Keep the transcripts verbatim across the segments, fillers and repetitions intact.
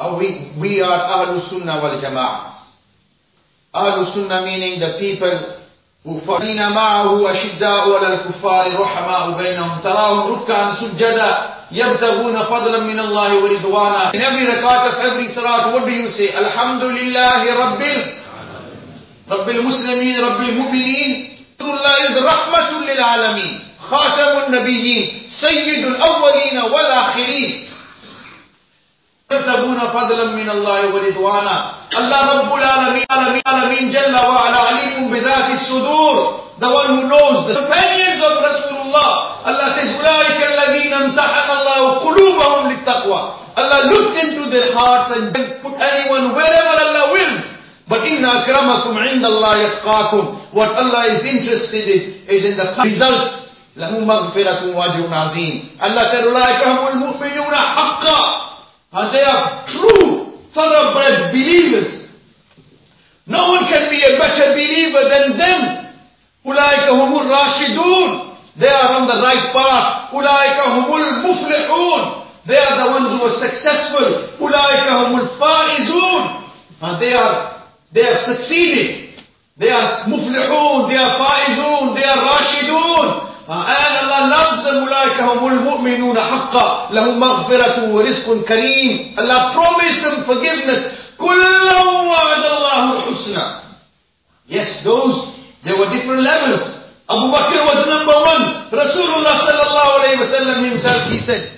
Uh, we, we are Ahlus Sunnah wal Jama'ah. Ahlus Sunnah meaning the people who فَالَّذِينَ مَعَهُ أَشِدَّاءُ عَلَى الْكُفَّارِ رُحَمَاءُ بَيْنَهُمْ تَرَاهُمْ رُكَّعًا سُجَّدًا يَبْتَغُونَ فَضْلًا مِنَ اللَّهِ وَرِضْوَانًا. In every rakat of every salat, what do you say? Alhamdulillahi Rabbil Rabbil Muslimin, Rabbil Mu'mineen. Allah is Rahmatul lil Alameen, Khatamun Nabiyyin, Sayyidul Awwaleen wal Akhirin. يَبْتَغُونَ فَضْلًا مِنَ اللَّهِ وَرِضْوَانًا. Allah Rabbul Alameen, Alameen, Alameen, Jalla wa ala alikum bidhati sudur. The one who knows the companions of Rasulullah. Allah says, أُولَٰئِكَ الَّذِينَ امْتَحَنَ اللَّهُ قُلُوبَهُمْ لِلتَّقْوَى. Allah looked into their hearts and didn't put anyone wherever Allah wills. But إِنَّ أَكْرَمَكُمْ عِنْدَ اللَّهِ يَتْقَاكُمْ. What Allah is interested in is in the results. لَهُ مَغْفِرَةٌ وَأَجْرٌ عَظِيمٌ. Allah said, أُولَٰئِكَ هُمُ الْمُؤْمِنُونَ حَقًّا. And they are true, thoroughbred believers. No one can be a better believer than them. أُولَٰئِكَ هُمُ الرَّاشِدُونَ. They are on the right path. أُولَٰئِكَ هُمُ الْمُفْلِحُونَ. They are the ones who are successful. أُولَٰئِكَ هُمُ الْفَائِزُونَ. And they are, they have succeeded. They are muflihun, they are faizun, they are rashidun. Uh, and Allah loves them. أُولَٰئِكَ هُمُ الْمُؤْمِنُونَ حَقًّا لَهُمْ مَغْفِرَةٌ وَرِزْقٌ كَرِيمٌ. Allah promised them forgiveness. كُلًّا وَعَدَ اللَّهُ الْحُسْنَى. Yes, those, there were different levels. Abu Bakr was number one. Rasulullah sallallahu alayhi wa sallam himself, he said,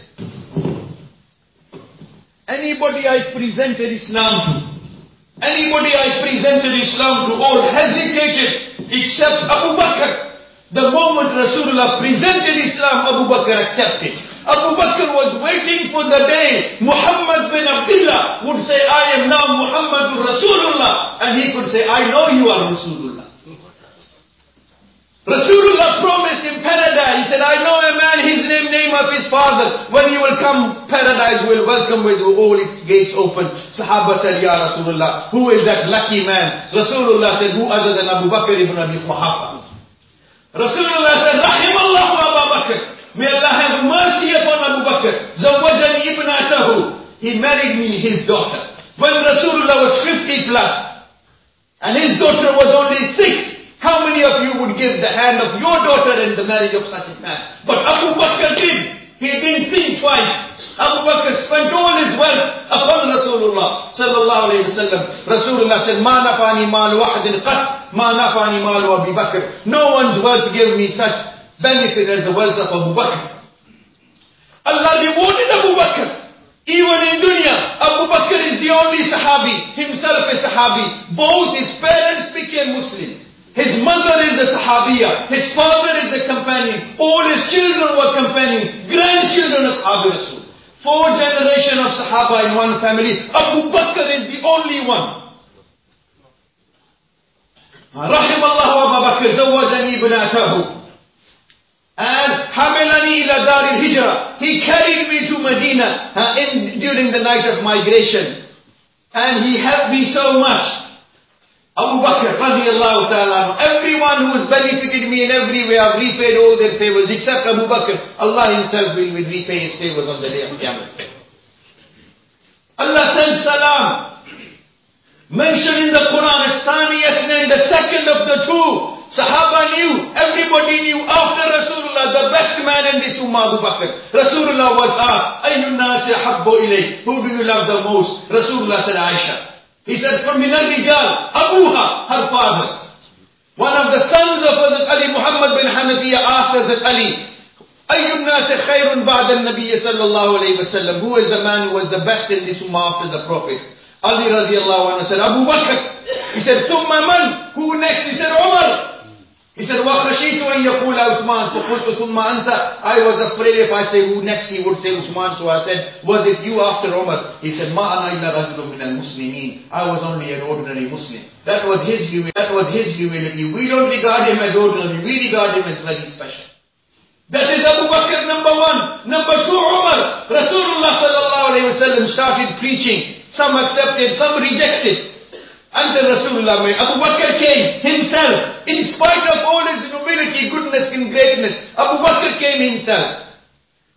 anybody I presented Islam to, anybody I presented Islam to, all hesitated except Abu Bakr. The moment Rasulullah presented Islam, Abu Bakr accepted. Abu Bakr was waiting for the day Muhammad bin Abdullah would say, I am now Muhammadur Rasulullah. And he could say, I know you are Rasulullah. Rasulullah promised him paradise. He said, I know a man, his name, name of his father. When he will come, paradise will welcome with all its gates open. Sahaba said, Ya Rasulullah, who is that lucky man? Rasulullah said, who other than Abu Bakr ibn Abi Quhafa? Rasulullah said, Rahim Allahu Abu Bakr. May Allah have mercy upon Abu Bakr. Zawajani ibnatahu. He married me his daughter. When Rasulullah was fifty plus, and his daughter was only six, how many of you would give the hand of your daughter in the marriage of such a man? But Abu Bakr did. He didn't think twice. Abu Bakr spent all his wealth upon Rasulullah sallallahu alayhi wa sallam. Rasulullah said, Ma nafani malu ahadin qat. Ma nafani malu Abu Bakr. No one's wealth gave me such benefit as the wealth of Abu Bakr. Allah rewarded Abu Bakr. Even in dunya, Abu Bakr is the only Sahabi, himself a Sahabi. Both his parents became Muslim. His mother is a Sahabiya. His father is a companion. All his children were companions. Grandchildren of Sahabi Rasul. Four generations of Sahaba in one family. Abu Bakr is the only one. رحم الله أبا بكر زوجني بناته. And حملني إلى دار الهجرة. He carried me to Medina uh, in, during the night of migration. And he helped me so much. Abu Bakr radiallahu ta'ala. Everyone who has benefited me in every way, I've repaid all their favors except Abu Bakr. Allah himself will, will repay his favors on the day of Qiyamah. Allah sent salam. Mentioned in the Quran as Thani Yasnain, the second of the two. Sahaba knew, everybody knew after Rasulullah, the best man in this ummah, Abu Bakr. Rasulullah was asked, Ayyun nasi habbu ilayk? Who do you love the most? Rasulullah said, Aisha. He said, from Minar Rijal, Abuha, her father. One of the sons of Hazrat Ali, Muhammad bin Hanafiya, asked Hazrat Ali, Ayyun nasi khayrun ba'da al-Nabiy sallallahu alayhi wa sallam? Who is the man who was the best in this ummah after the Prophet? Ali radiallahu anhu said, Abu Bakr. He said, Thumma man? Who next? He said, Umar. He said, وَخَشِيتُ أَن يَقُولَ عُثْمَانَ فَقُلْتُ ثُمَّ أَنْتَ. I was afraid if I say who next, he would say Uthman. So I said, was it you after Umar? He said, مَا أَنَا إِلَّا رَجُلٌ مِنَ الْمُسْلِمِينَ. I was only an ordinary Muslim. That was his humility. That was his humility. We don't regard him as ordinary. We regard him as very special. That is Abu Bakr, number one. Number two, Umar. Rasulullah sallallahu alayhi wa sallam started preaching. Some accepted, some rejected. Until Rasulullah made. Abu Bakr came himself. In spite of all his nobility, goodness and greatness, Abu Bakr came himself.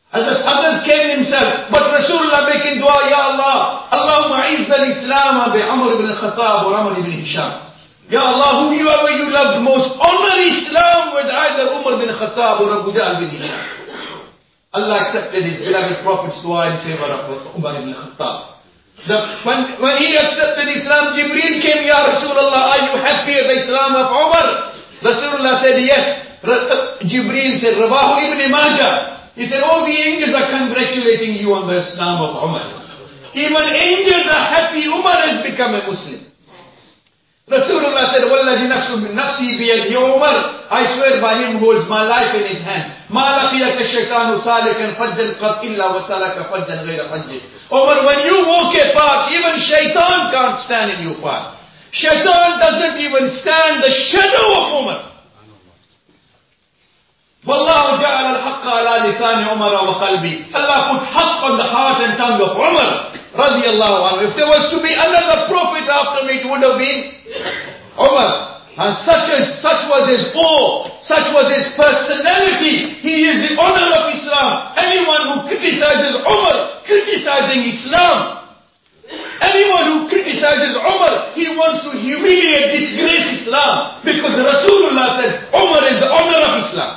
Others, others came themselves. But Rasulullah making dua, Ya Allah, Allahumma izz al-Islam bi Amr ibn al-Khattab or Amr ibn Hisham. Ya Allah, whoever you loved most, honor Islam with either Umar bin Khattab or Abu Jahl bin Hisham. Allah accepted his beloved Prophet's dua in favor of Umar ibn Khattab. The, when, when he accepted Islam, Jibreel came, Ya Rasulullah, are you happy with the Islam of Umar? Rasulullah said, yes. Jibreel said, Rawahu ibn Majah. He said, all the angels are congratulating you on the Islam of Umar. Even angels are happy Umar has become a Muslim. Rasulullah said, Wallahi nafsu min nafsi biyadi Umar. I swear by him who holds my life in his hand. Ma laqiyaka shaitanu salikan fajjan qad illa wa salaka fajjan ghayra fajjin. Umar, when you walk a path, even shaitan can't stand in your path. Shaitan doesn't even stand the shadow of Umar. Wallahu ja'ala al-haqqa ala lisani Umar wa qalbi. Allah put haqq on the heart and tongue of Umar radiyallahu anhu. If there was to be another prophet after me, it would have been Umar. And such as such was his awe, such was his personality. He is the honor of Islam. Anyone who criticizes Umar, criticizing Islam. Anyone who criticizes Umar, he wants to humiliate, disgrace Islam. Because Rasulullah said, Umar is the honor of Islam.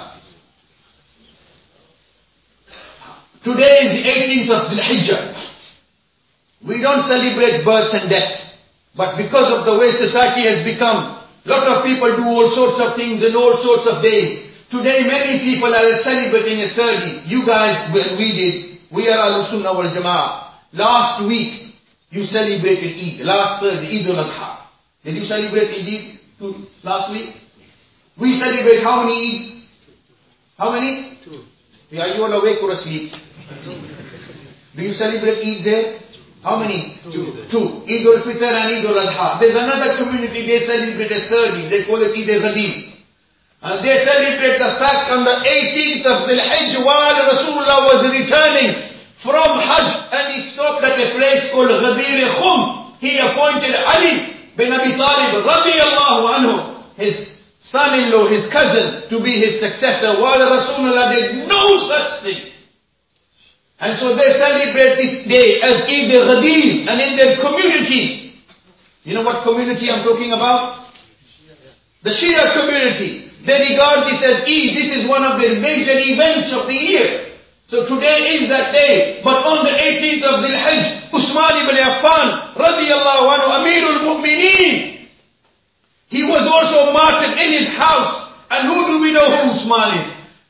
Today is the eighteenth of Dhul Hijjah. We don't celebrate births and deaths. But because of the way society has become, a lot of people do all sorts of things in all sorts of days. Today many people are celebrating a thirty. You guys, when we did, we are Ahlus Sunnah wal Jama'ah. Last week, you celebrated Eid. Last Thursday, Eid al-Adha. Did you celebrate Eid last week? We celebrate how many Eids? How many? Two. Are you all awake or asleep? Do you celebrate Eid there? How many? Two. Two. Eid al-Fitr and Eid al-Adha. There's another community, they celebrate a thirty. They call it Eid al-Ghadir. And they celebrate the fact on the eighteenth of Dhul Hijjah while Rasulullah was returning from Hajj and he stopped at a place called Ghadir Khum. He appointed Ali bin Abi Talib radiyallahu anhu, his son-in-law, his cousin, to be his successor while Rasulullah did no such thing. And so they celebrate this day as Eid al-Ghadir, and in their community, you know what community I'm talking about? The Shia community. They regard this as Eid. This is one of their major events of the year. So today is that day. But on the eighteenth of Dhul Hijjah, Usman ibn Affan, radiyallahu anhu, Amirul Mu'mineen, he was also martyred in his house. And who do we know who Usman is?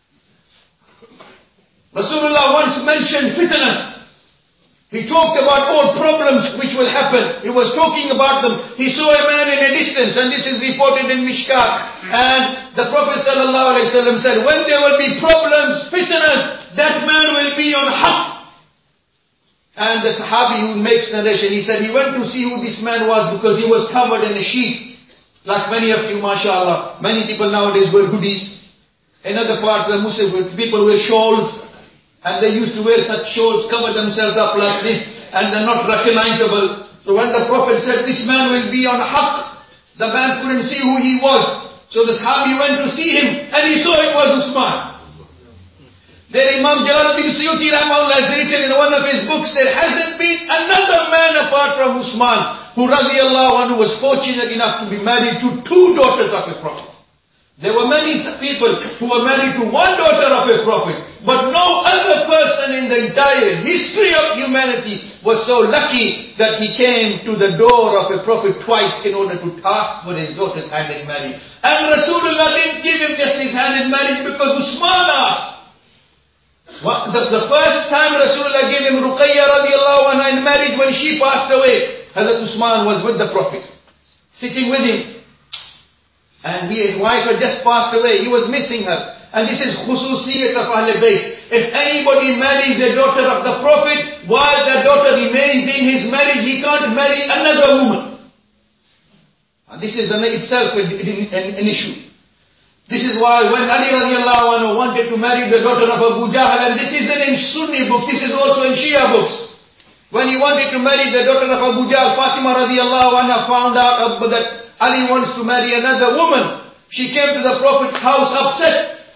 Rasulullah once mentioned fitness. He talked about all problems which will happen. He was talking about them. He saw a man in a distance, and this is reported in Mishkat. And the Prophet sallallahu alaihi wasallam said, when there will be problems, fitness, that man will be on haqq. And the Sahabi who makes narration, he said he went to see who this man was because he was covered in a sheet. Like many of you, mashallah. Many people nowadays wear hoodies. In other parts of the Muslim, people wear shawls. And they used to wear such shawls, cover themselves up like this, and they're not recognizable. So when the Prophet said, this man will be on haqq, the man couldn't see who he was. So the Sahabi went to see him, and he saw it was Usman. Then Imam Jalaluddin Suyuti Rahimahullah has written in one of his books, there hasn't been another man apart from Usman, who radiyallahu anhu was fortunate enough to be married to two daughters of a Prophet. There were many people who were married to one daughter of a Prophet, but no other person in the entire history of humanity was so lucky that he came to the door of a Prophet twice in order to ask for his daughter's hand in marriage. And Rasulullah didn't give him just his hand in marriage because Usman asked. What, the, the first time Rasulullah gave him Ruqayya radiallahu anha in marriage when she passed away, Hazrat Usman was with the Prophet, sitting with him. And he, his wife had just passed away. He was missing her. And this is khususiyat of Ahl Bayt. If anybody marries a daughter of the Prophet, while that daughter remains in his marriage, he can't marry another woman. And this is in itself an, an, an issue. This is why when Ali radiallahu anhu wanted to marry the daughter of Abu Jahl, and this isn't in Sunni book, this is also in Shia books. When he wanted to marry the daughter of Abu Jahl, Fatima radiallahu anha found out that Ali wants to marry another woman. She came to the Prophet's house upset.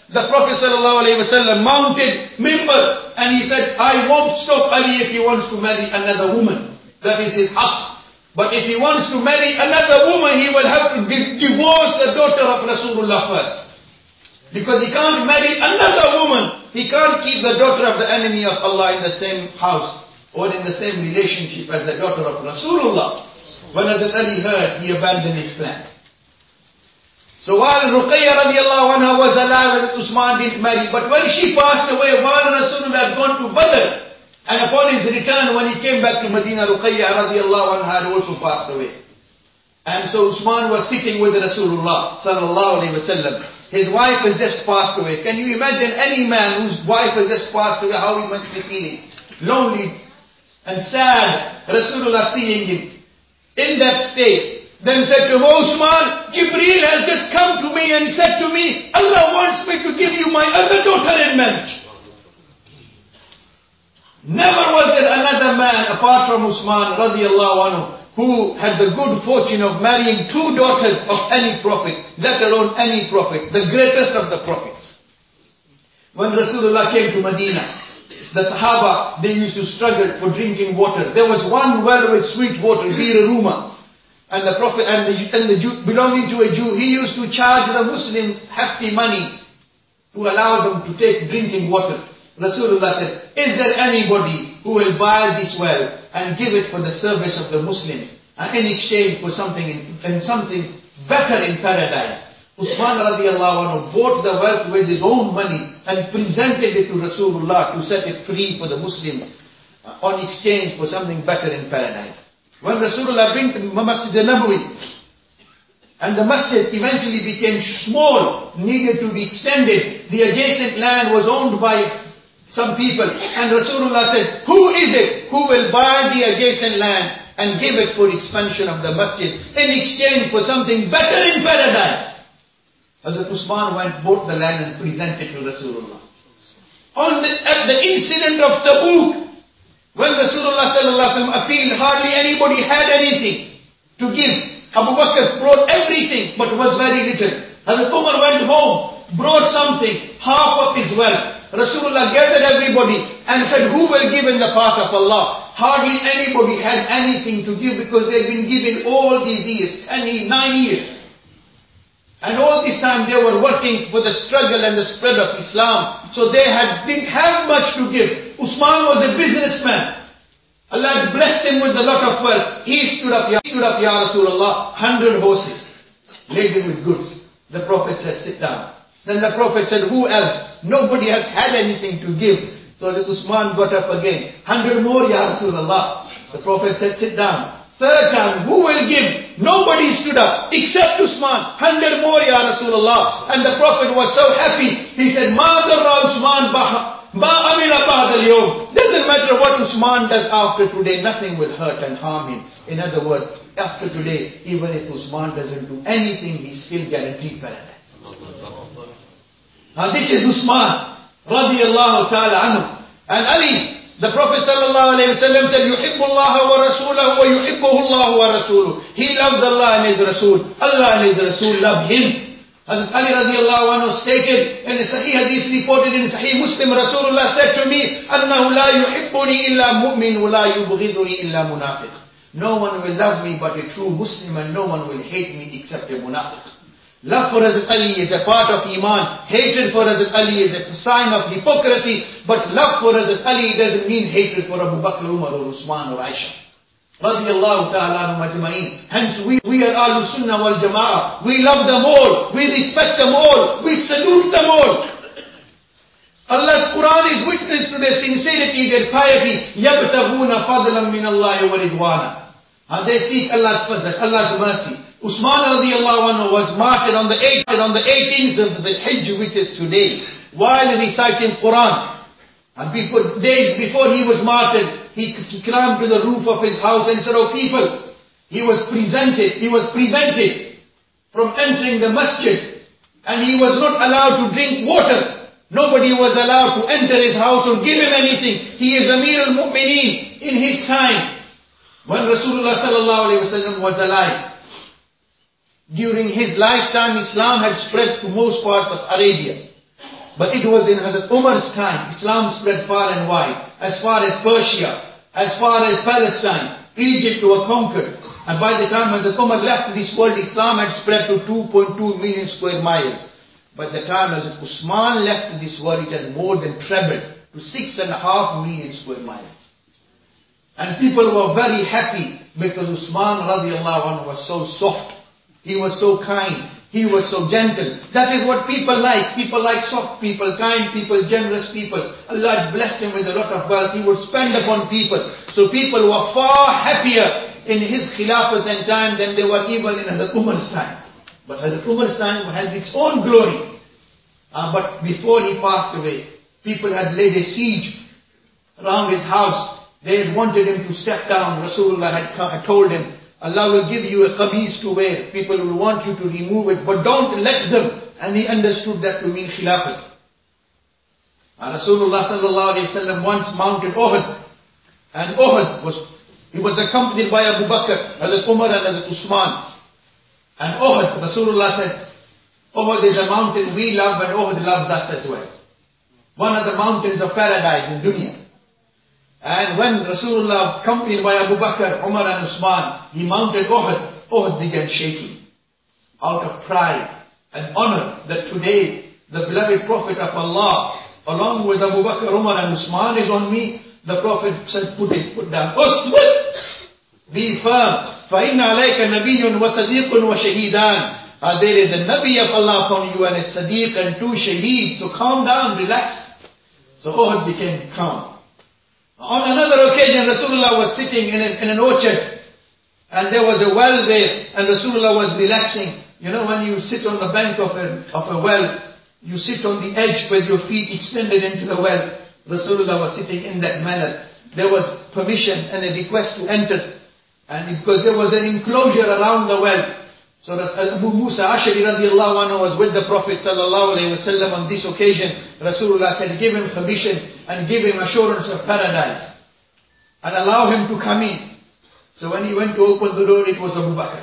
the Prophet ﷺ mounted mimbar and he said, I won't stop Ali if he wants to marry another woman. That is his haqq. But if he wants to marry another woman, he will have to divorce the daughter of Rasulullah first. Because he can't marry another woman. He can't keep the daughter of the enemy of Allah in the same house or in the same relationship as the daughter of Rasulullah. When Hazrat Ali heard, he abandoned his plan. So while Ruqayya radiallahu anha was alive, Usman didn't marry. But when she passed away, while Rasulullah had gone to Badr, and upon his return, when he came back to Medina, Ruqayya radiallahu anha had also passed away. And so Usman was sitting with Rasulullah sallallahu alayhi wa sallam. His wife has just passed away. Can you imagine any man whose wife has just passed away, how he must be feeling? Lonely and sad. Rasulullah seeing him in that state. Then said to him, "O Usman, Jibreel has just come to me and said to me, Allah wants me to give you my other daughter in marriage." Never was there another man apart from Usman radiallahu anhu who had the good fortune of marrying two daughters of any prophet, let alone any prophet, the greatest of the prophets. When Rasulullah came to Medina, the Sahaba, they used to struggle for drinking water. There was one well with sweet water, Bir Ruma. And the Prophet and the, and the Jew, belonging to a Jew, he used to charge the Muslims hefty money to allow them to take drinking water. Rasulullah said, "Is there anybody who will buy this well and give it for the service of the Muslims and in exchange for something in, and something better in paradise?" Usman radiallahu anhu bought the wealth with his own money and presented it to Rasulullah to set it free for the Muslims uh, on exchange for something better in paradise. When Rasulullah built Masjid al-Nabawi and the masjid eventually became small, needed to be extended, the adjacent land was owned by some people, and Rasulullah said, "Who is it who will buy the adjacent land and give it for expansion of the masjid in exchange for something better in paradise?" Hazrat Usman went, bought the land and presented to Rasulullah. On the, at the incident of Tabuk, when Rasulullah sallallahu alaihi wasallam appealed, hardly anybody had anything to give. Abu Bakr brought everything, but was very little. Hazrat Umar went home, brought something, half of his wealth. Rasulullah gathered everybody and said, "Who will give in the path of Allah?" Hardly anybody had anything to give because they'd been giving all these years, ten, nine years. And all this time they were working for the struggle and the spread of Islam. So they had, didn't have much to give. Usman was a businessman. Allah had blessed him with a lot of wealth. He stood up, he stood up, Ya Rasulullah, hundred horses laden with goods. The Prophet said, "Sit down." Then the Prophet said, "Who else?" Nobody has had anything to give. So that Usman got up again. Hundred more, Ya Rasulullah. The Prophet said, "Sit down." Third time, who will give? Nobody stood up except Usman. Hundred more, Ya Rasulullah. And the Prophet was so happy. He said, "Ma darra Usman ma amila ba'da al-yawm." Doesn't matter what Usman does after today, nothing will hurt and harm him. In other words, after today, even if Usman doesn't do anything, he's still guaranteed paradise. Now this is Usman radiallahu ta'ala anhu. And Ali, the Prophet sallallahu alayhi wa sallam said, "Yuhibbu Allah wa Rasulahu wa yuhibbuhu Allah wa Rasuluhu." He loves Allah and His Rasul. Allah and His Rasul love him. Hazrat Ali radiallahu anhu stated in the Sahih Hadith reported in Sahih Muslim, Rasulullah said to me, "Annahu la yuhibbuni illa mu'min wa la yubghiduni illa munafiq." No one will love me but a true Muslim, and no one will hate me except a munafiq. Love for Hazrat Ali is a part of Iman. Hatred for Hazrat Ali is a sign of hypocrisy. But love for Hazrat Ali doesn't mean hatred for Abu Bakr, Umar or Usman or Aisha. Radiallahu ta'ala anhum ajma'in. Hence we, we are Ahlul Sunnah wal Jama'ah. We love them all. We respect them all. We salute them all. Allah's Quran is witness to their sincerity, their piety. يَبْتَغُونَ فَضْلًا مِّنَ اللَّهِ وَرِضْوَانًا. And they seek Allah's fazl, Allah's mercy. Usman radiallahu anhu was martyred on the eighth, on the eighteenth of the Hajj, which is today, while reciting Quran. And before, days before he was martyred, he, he climbed to the roof of his house and said, "Oh people," he was presented, he was prevented from entering the masjid, and he was not allowed to drink water. Nobody was allowed to enter his house or give him anything. He is Amir al-Mu'mineen in his time. When Rasulullah sallallahu alayhi wa sallam was alive, during his lifetime, Islam had spread to most parts of Arabia. But it was in Hazrat Umar's time. Islam spread far and wide. As far as Persia, as far as Palestine, Egypt were conquered. And by the time Hazrat Umar left this world, Islam had spread to two point two million square miles. By the time Hazrat Usman left this world, it had more than trebled to six and a half million square miles. And people were very happy because Usman radiallahu anhu was so soft. He was so kind. He was so gentle. That is what people like. People like soft people, kind people, generous people. Allah had blessed him with a lot of wealth. He would spend upon people. So people were far happier in his Khilafat and time than they were even in Hazrat Umar's time. But Hazrat Umar's time had its own glory. Uh, but before he passed away, people had laid a siege around his house. They had wanted him to step down. Rasulullah had, come, had told him, Allah will give you a qameez to wear. People will want you to remove it, but don't let them. And he understood that to mean Khilafat. And Rasulullah sallallahu alayhi wa sallam once mounted Uhud. And Uhud was, he was accompanied by Abu Bakr, Hazrat Umar and Hazrat Usman. And Uhud, Rasulullah said, Uhud is a mountain we love and Uhud loves us as well. One of the mountains of paradise in dunya. And when Rasulullah, accompanied by Abu Bakr, Umar and Usman, he mounted Uhud, Uhud began shaking. Out of pride and honor that today the beloved Prophet of Allah, along with Abu Bakr, Umar and Usman is on me, the Prophet said, put his foot down. Usbut! Be firm. فَإِنَّ عَلَيْكَ نَبِيٌّ وَصَدِيقٌ وَشَهِيدًا. Uh, there is a Nabi of Allah upon you and a Sadiq and two Shaheed. So calm down, relax. So Uhud became calm. On another occasion, Rasulullah was sitting in, a, in an orchard. And there was a well there. And Rasulullah was relaxing. You know, when you sit on the bank of a, of a well, you sit on the edge with your feet extended into the well. Rasulullah was sitting in that manner. There was permission and a request to enter. And because there was an enclosure around the well. So Abu Musa Ash'ari radiallahu anhu was with the Prophet sallallahu alayhi wa sallam on this occasion. Rasulullah said, give him permission and give him assurance of paradise. And allow him to come in. So when he went to open the door, it was Abu Bakr.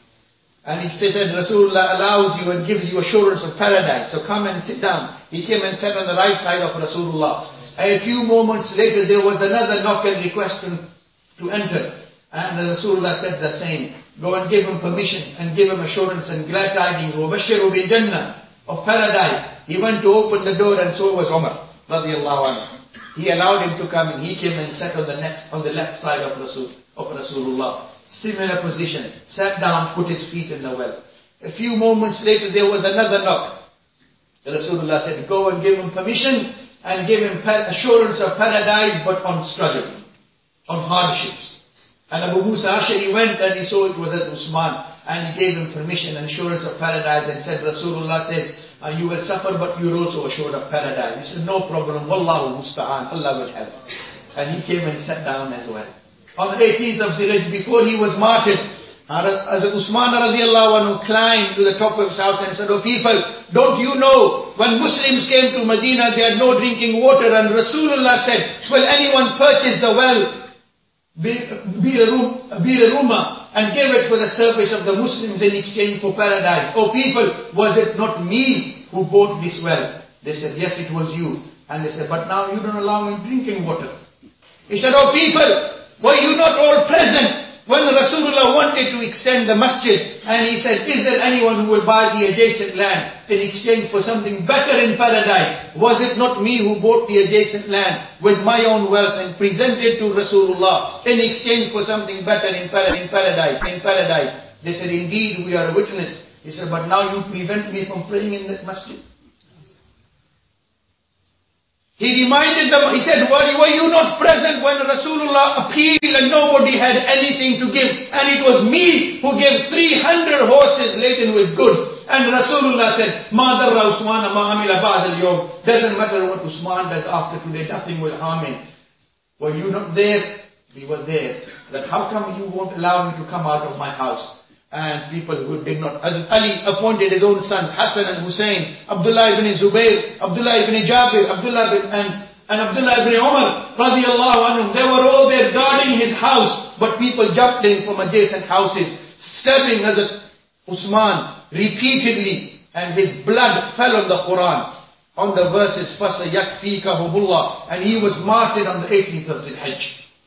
And he said, Rasulullah allows you and gives you assurance of paradise. So come and sit down. He came and sat on the right side of Rasulullah. And a few moments later, there was another knock and request to, to enter. And Rasulullah said the same. Go and give him permission and give him assurance and glad tidings. وَبَشِّرُوا بِالْجَنَّةِ of paradise. He went to open the door and so was Umar radiallahu anhu. He allowed him to come and he came and sat on the next, on the left side of Rasul, of Rasulullah. Similar position. Sat down, put his feet in the well. A few moments later there was another knock. Rasulullah said, go and give him permission and give him assurance of paradise, but on struggle, on hardships. And Abu Musa Ash'ari went and he saw it was at Usman. And he gave him permission and assurance of paradise and said, Rasulullah said, uh, you will suffer but you are also assured of paradise. He said, no problem, Wallahu musta'an, Allah will help. And he came and sat down as well. On the eighteenth of Zilhijjah, before he was martyred, as Usman radiallahu anhu climbed to the top of his house and said, oh people, don't you know, when Muslims came to Medina, they had no drinking water. And Rasulullah said, will anyone purchase the well? Bir Ruma and gave it for the service of the Muslims in exchange for paradise. Oh people, was it not me who bought this well? They said, yes, it was you. And they said, but now you don't allow me drinking water. He said, oh people, were you not all present when Rasulullah wanted to extend the masjid? And he said, is there anyone who will buy the adjacent land in exchange for something better in paradise? Was it not me who bought the adjacent land with my own wealth and presented to Rasulullah in exchange for something better in paradise? In paradise. They said, indeed, we are a witness. He said, but now you prevent me from praying in that masjid. He reminded them, he said, were, were you not present when Rasulullah appealed and nobody had anything to give? And it was me who gave three hundred horses laden with goods. And Rasulullah said, مَا دَرَّ عُثْمَانَ مَا عَمِلَ بَعْدَ الْيَوْمِ. Doesn't matter what Usman does after today, nothing will harm him. Were you not there? We were there. That how come you won't allow me to come out of my house? And people who did not. As Ali appointed his own sons, Hassan and Hussein, Abdullah ibn Zubayr, Abdullah ibn Jabir, Abdullah ibn, and, and Abdullah ibn Umar, radiallahu anhum. They were all there guarding his house. But people jumped in from adjacent houses, stabbing Hazrat Usman repeatedly. And his blood fell on the Quran. on the verses فَسَيَكْفِيكَهُمُ اللَّهُ, and he was martyred on the eighteenth of Zil-Hajj.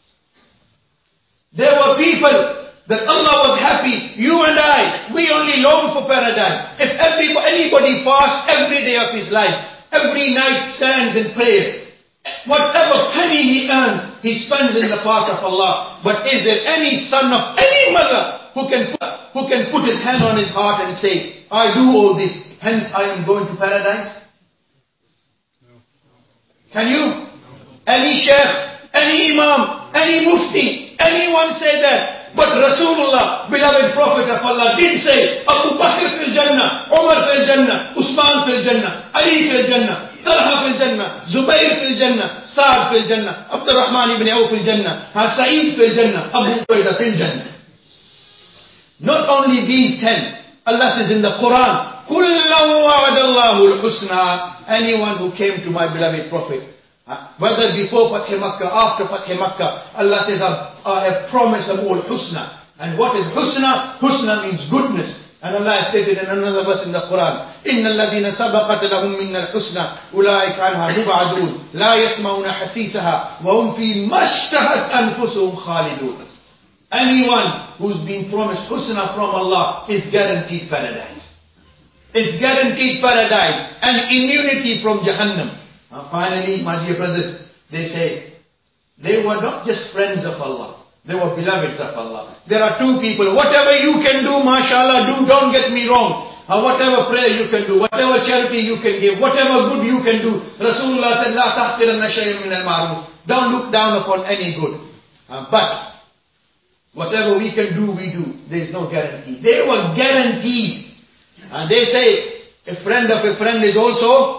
There were people that Allah was happy. You and I, we only long for paradise. If every, anybody fasts every day of his life, every night stands in prayer, whatever penny he earns, he spends in the path of Allah. But is there any son of any mother who can put, who can put his hand on his heart and say, I do all this, hence I am going to paradise? No. Can you? No. Any sheikh, any imam, any mufti, anyone say that? But Rasulullah, beloved Prophet of Allah, did say, Abu Bakr fil Jannah, Umar fil Jannah, Usman fil Jannah, Ali fil Jannah, Talha fil Jannah, Zubayr fil Jannah, Sa'd fil Jannah, Abdul Rahman ibn Auf fil Jannah, Sa'id fil Jannah, Abu Ubaidah fil Jannah. Not only these ten, Allah says in the Quran, كُلًّا وَعَدَ اللَّهُ الْحُسْنَى. Anyone who came to my beloved Prophet, whether before Fath Makkah, after Fath Makkah, Allah says, I have promised them all husna. And what is husna? Husna means goodness. And Allah has stated in another verse in the Quran, إِنَّ الَّذِينَ سَبَقَتْ لَهُم مِّنَّ الْحُسْنَى أُولَٰئِكَ عَنْهَا مُبْعَدُونَ لَا يَسْمَعُونَ حَسِيسَهَا وَهُمْ فِي مَا اشْتَهَتْ أَنفُسُهُمْ خَالِدُونَ. Anyone who's been promised husna from Allah is guaranteed paradise. It's guaranteed paradise and immunity from Jahannam. Uh, finally, my dear brothers, they say, they were not just friends of Allah, they were beloveds of Allah. There are two people, whatever you can do, mashallah, do, don't get me wrong. Uh, whatever prayer you can do, whatever charity you can give, whatever good you can do. Rasulullah said, La tahqiranna shay'an min al-ma'ruf. Don't look down upon any good. Uh, but, whatever we can do, we do. There is no guarantee. They were guaranteed. And they say, a friend of a friend is also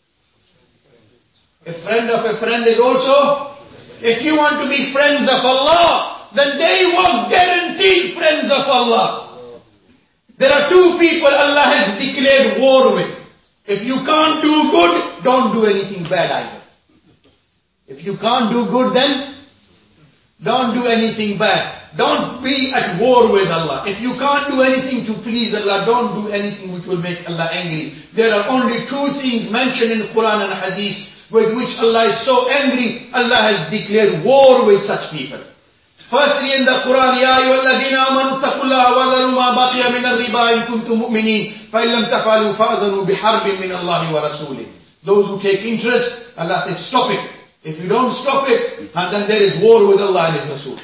A friend of a friend is also, if you want to be friends of Allah, then they were guaranteed friends of Allah. There are two people Allah has declared war with. If you can't do good, don't do anything bad either. If you can't do good, then don't do anything bad. Don't be at war with Allah. If you can't do anything to please Allah, don't do anything which will make Allah angry. There are only two things mentioned in Quran and Hadith with which Allah is so angry. Allah has declared war with such people. Firstly in the Quran, Ya ayyuhalladhina amanu taqullaha wa dharu ma baqiya min ar-riba in kuntum mu'minin fa in lam taf'alu fa'dhanu biharbin min Allah wa rasulih. Those who take interest, Allah says stop it. If you don't stop it, and then there is war with Allah and His Rasul.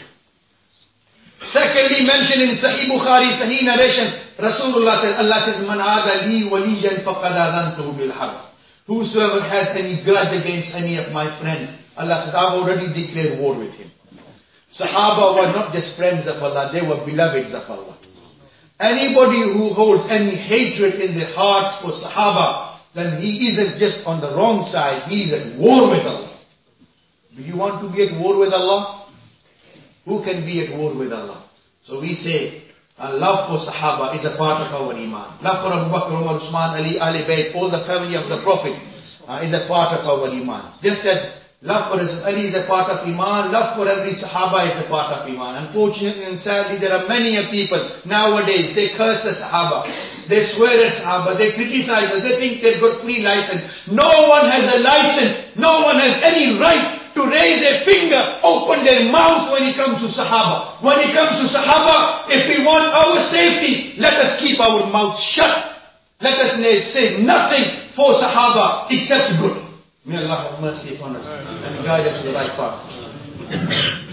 Secondly, mentioned in Sahih Bukhari, Sahih narration, Rasulullah says, Allah says, Man aada li waliyan faqad adantuhu bil harb. Whosoever has any grudge against any of my friends, Allah says, I've already declared war with him. Sahaba were not just friends of Allah, they were beloveds of Allah. Anybody who holds any hatred in their hearts for Sahaba, then he isn't just on the wrong side, he is at war with Allah. Do you want to be at war with Allah? Who can be at war with Allah? So we say, uh, love for Sahaba is a part of our Iman. Love for Abu Bakr, Umar, Usman, Ali, Ali Bayt, all the family of the Prophet uh, is a part of our Iman. Just as love for Ali is a part of Iman, love for every Sahaba is a part of Iman. Unfortunately and sadly, there are many people nowadays, they curse the Sahaba. They swear at Sahaba, they criticize us, they think they've got free license. No one has a license, no one has any right to raise a finger, open their mouth when it comes to Sahaba. When it comes to Sahaba, if we want our safety, let us keep our mouth shut. Let us say nothing for Sahaba except good. May Allah have mercy upon us and guide us to the right path.